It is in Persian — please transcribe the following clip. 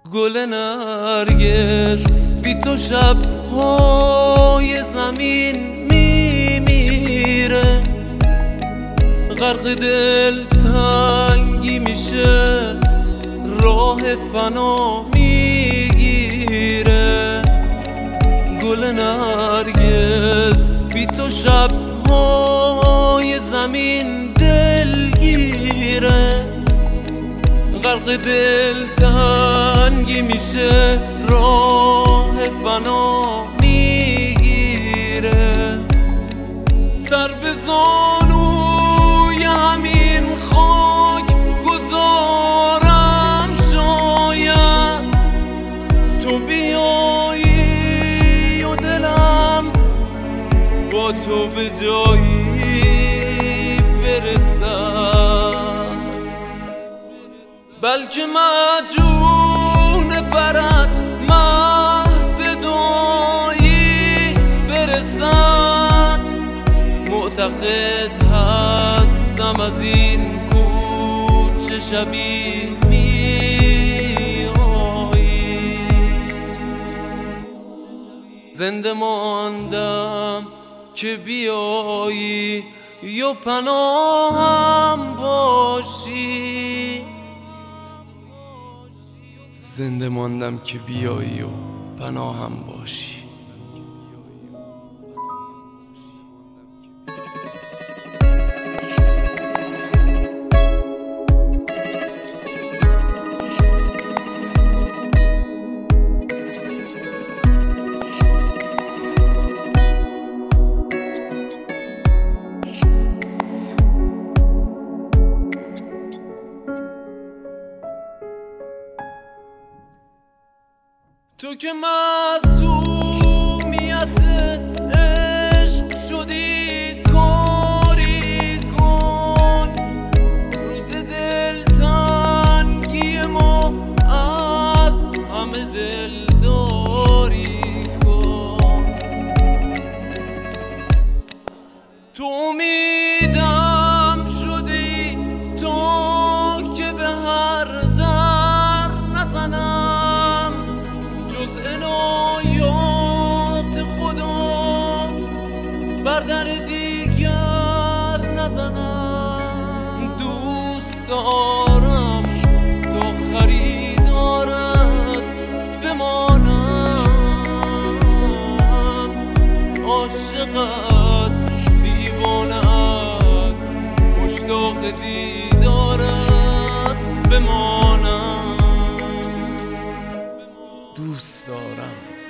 گل نرگس بی تو شب‌های زمین میمیره، غرق دلتنگی میشه، راه فنا میگیره. گل نرگس بی تو شب‌های زمین دلگیره، غرق دلتنگی میشه، راه فنا میگیره. سر به زانوی همین خاک گذارم، شاید تو بیایی و دلم با تو به جایی برسد، بلکه مجون فرج محض دعایی برسد. معتقد هستم از این کوچه شبی میایی، زنده ماندم که بیایی یا پناهم باشی، زنده ماندم که بیایی و پناهم باشی. تو که معصومیت عشق شدی، کاری کن. روز دلتنگی ما از همه دلداری کن. تو امیدم شدی تا که به هر در نزنم، جز عنایات خدا بر در دیگر نزنم. دوست دارم تا خریدارت بمانم، عاشقت دیوانه‌ات مشتاق دیدارت بمانم. دوست دارم